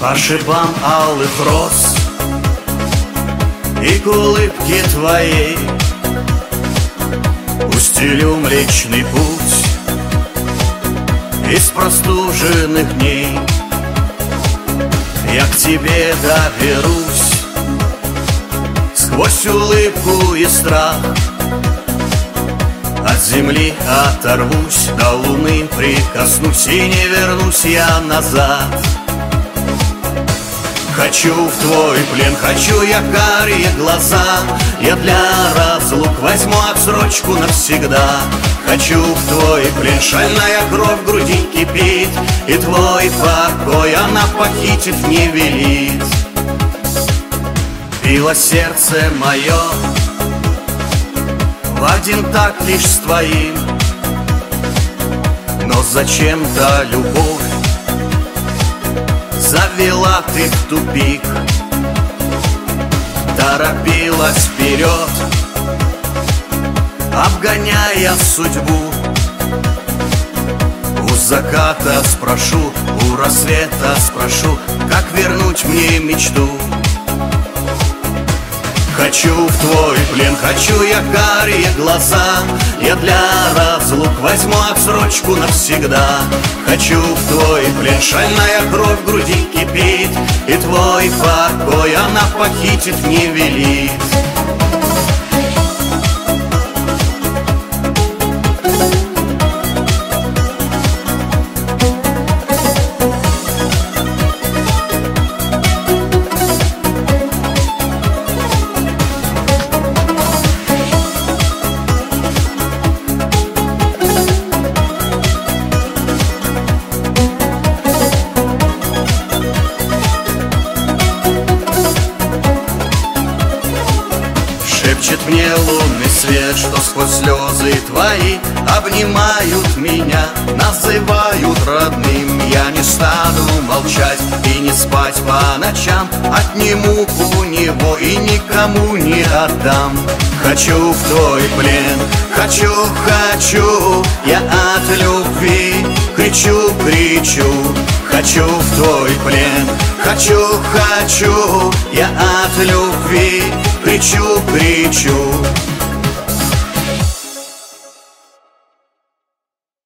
По шипам алых роз и к улыбке твоей устелю Млечный Путь из простуженных дней. Я к тебе доберусь сквозь улыбку и страх, от земли оторвусь, до луны прикоснусь, и не вернусь я назад. Хочу в твой плен, хочу я карие глаза, я для разлук возьму отсрочку навсегда. Хочу в твой плен, шальная кровь в груди кипит, и твой покой она похитить не велит. Било сердце мое в один такт лишь с твоим, но зачем-то любовь завела ты в тупик. Торопилась вперед, обгоняя судьбу. У заката спрошу, у рассвета спрошу, как вернуть мне мечту. Хочу в твой плен, хочу я карие глаза, я для разлук возьму отсрочку навсегда. Хочу в твой плен, шальная кровь в груди кипит, и твой покой она похитить не велит. Шепчет мне лунный свет, что сквозь слезы твои обнимают меня, называют родным. Я не стану молчать и не спать по ночам, отниму у него и никому не отдам. Хочу в твой плен, хочу, хочу, я от любви кричу, кричу. Хочу в твой плен, хочу, хочу, я от любви кричу, кричу.